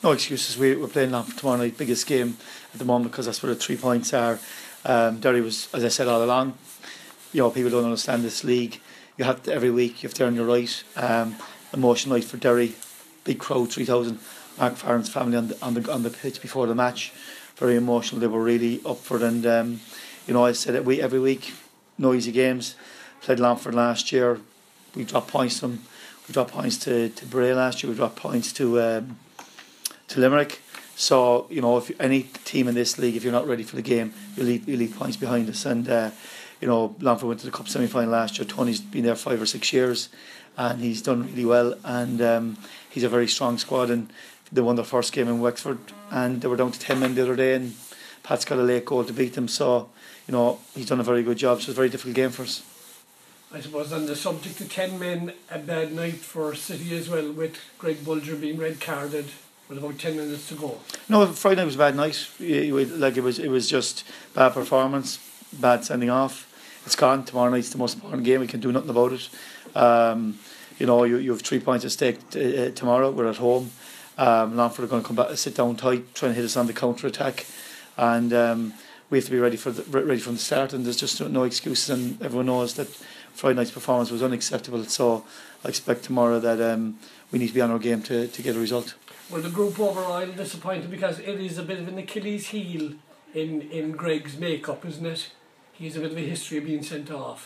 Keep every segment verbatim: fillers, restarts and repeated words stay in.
No excuses. We, we're playing Longford tomorrow night, biggest game at the moment because that's where the three points are. Um, Derry was, as I said all along, you know, people don't understand this league. You have to, every week you have to earn your right. Um, emotional night for Derry, big crowd, three thousand. Mark Farron's family on the on the on the pitch before the match, very emotional. They were really up for it, and um, you know, I said it we every week, noisy games. Played Longford last year. We dropped points to them. We dropped points to to Bray last year. We dropped points to um, to Limerick. So you know, if any team in this league, if you're not ready for the game, you leave you leave points behind us. And uh, you know, Longford went to the cup semi final last year. Tony's been there five or six years, and he's done really well. And um, he's a very strong squad. And they won their first game in Wexford, and they were down to ten men the other day, and Pat's got a late goal to beat them. So you know, he's done a very good job. So it's a very difficult game for us. I suppose on the subject of ten men, a bad night for City as well, with Greg Bulger being red carded with about ten minutes to go. No, Friday night was a bad night. Like it was, it was just bad performance, bad sending off. It's gone. Tomorrow night's the most important game. We can do nothing about it. Um, you know, you, you have three points at stake t- uh, tomorrow. We're at home. Um, Longford are going to come back, sit down tight, try and hit us on the counter attack, and um, we have to be ready for the, ready from the start. And there's just no excuses, and everyone knows that Friday night's performance was unacceptable. So I expect tomorrow that um, we need to be on our game to, to get a result. Well, the group overall disappointed because it is a bit of an Achilles heel in, in Greg's makeup, isn't it? He's a bit of a history of being sent off.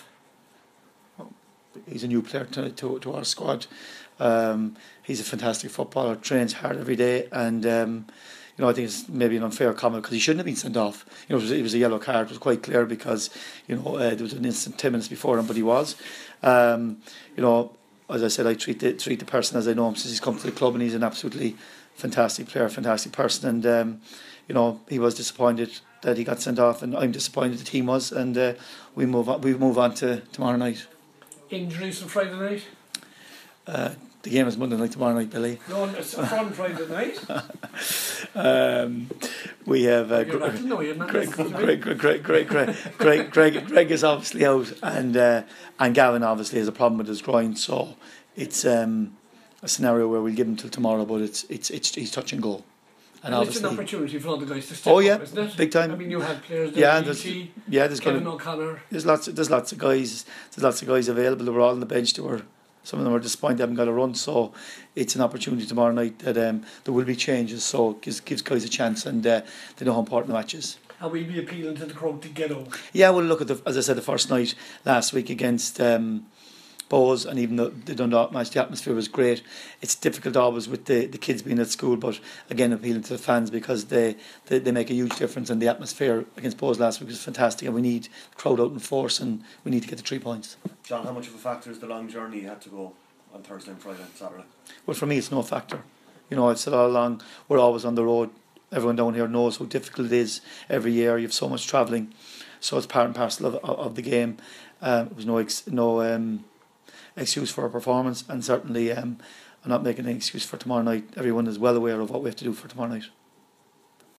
He's a new player to to, to our squad. Um, he's a fantastic footballer, trains hard every day, and um, you know, I think it's maybe an unfair comment because he shouldn't have been sent off. You know, it was, it was a yellow card. It was quite clear because you know uh, there was an instant ten minutes before him, but he was. Um, you know, as I said, I treat the treat the person as I know him since he's come to the club, and he's an absolutely fantastic player, fantastic person, and um, you know, he was disappointed that he got sent off, and I'm disappointed the team was, and uh, we move on. We move on to tomorrow night. Injuries on Friday night? Uh, the game is Monday night, tomorrow night, Billy. No, it's from Friday night. um, we have uh, you're not, no, you're not Greg, Greg, Greg, Greg, Greg, Greg, Greg, Greg, Greg is obviously out, and uh, and Gavin obviously has a problem with his groin, so it's um, a scenario where we'll give him till tomorrow, but it's it's it's he's touch and go. And, and it's an opportunity for all the guys to step oh yeah, up, isn't it? Big time. I mean, you have players there, yeah, there's, there's, yeah, there's Kevin gonna, O'Connor. There's lots, of, there's lots of guys. There's lots of guys available. They were all on the bench. They were, some of them were disappointed they haven't got a run. So it's an opportunity tomorrow night that um, there will be changes. So it gives, gives guys a chance, and uh, they know how important the match is. And we'll be appealing to the crowd to get out. Yeah, well, look at the, as I said, the first night last week against Um, Bowes, and even the, the Dundalk match, the atmosphere was great. It's difficult always with the, the kids being at school, but again appealing to the fans because they, they, they make a huge difference, and the atmosphere against Bowes last week was fantastic, and we need the crowd out in force, and we need to get the three points. John, how much of a factor is the long journey you had to go on Thursday and Friday and Saturday? Well, for me it's no factor. You know, I've said all along, we're always on the road. Everyone down here knows how difficult it is every year. You have so much travelling, so it's part and parcel of, of, of the game. Um, it was no ex, no um, excuse for our performance, and certainly um, I'm not making an excuse for tomorrow night. Everyone is well aware of what we have to do for tomorrow night.